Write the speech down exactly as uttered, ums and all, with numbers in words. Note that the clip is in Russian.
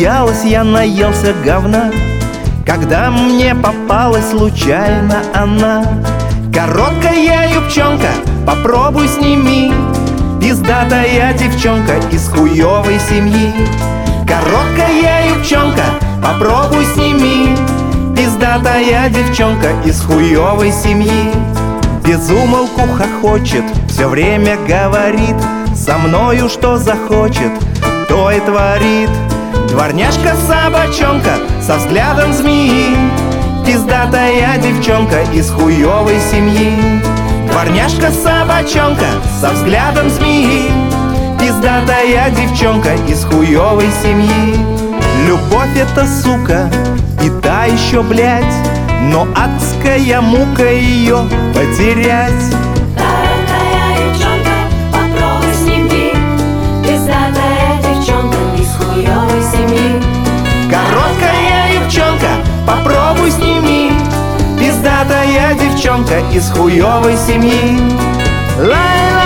Засмеялась я, наелся говна, когда мне попалась случайно она. Короткая юбчонка, попробуй сними, пиздатая девчонка из хуёвой семьи. Короткая юбчонка, попробуй сними, пиздатая девчонка из хуёвой семьи. Безумолку хохочет, все время говорит, со мною что захочет, то и творит. Дворняжка-собачонка со взглядом змеи, пиздатая девчонка из хуёвой семьи. Дворняжка-собачонка со взглядом змеи, пиздатая девчонка из хуёвой семьи. Любовь это сука и та еще, блядь, но адская мука ее потерять. Короткая девчонка, попробуй сними, пиздатая девчонка из хуёвой семьи. Короткая девчонка, попробуй сними, пиздатая девчонка из хуёвой семьи. Лай-лай.